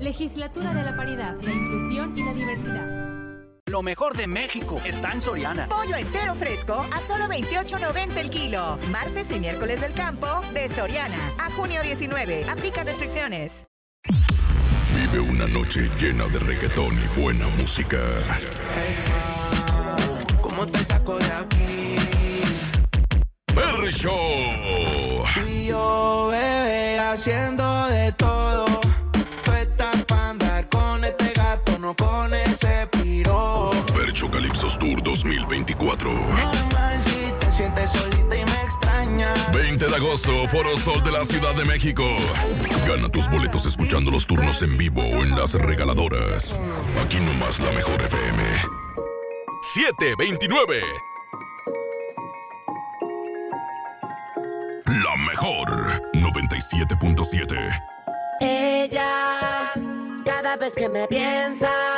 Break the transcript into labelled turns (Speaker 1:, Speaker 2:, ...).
Speaker 1: Legislatura de la Paridad, la Inclusión y la Diversidad.
Speaker 2: Lo mejor de México está en Soriana.
Speaker 3: Pollo entero fresco a solo $28.90 el kilo. Martes y miércoles del campo de Soriana. A junio 19. Aplica restricciones.
Speaker 4: Vive una noche llena de reggaetón y buena música.
Speaker 5: ¿Cómo te saco de aquí?
Speaker 4: Perry Show.
Speaker 5: Y yo, bebé, haciendo de todo. Tú estás para andar con este gato, no con ese piro.
Speaker 4: Fercho Calypsos Tour 2024.
Speaker 5: Normal si te sientes solita y me extrañas.
Speaker 4: 20 de agosto, Foro Sol de la Ciudad de México. Gana tus boletos escuchando los turnos en vivo o en las regaladoras. Aquí nomás la mejor FM. 729. La mejor 97.7.
Speaker 6: Ella, cada vez que me piensa,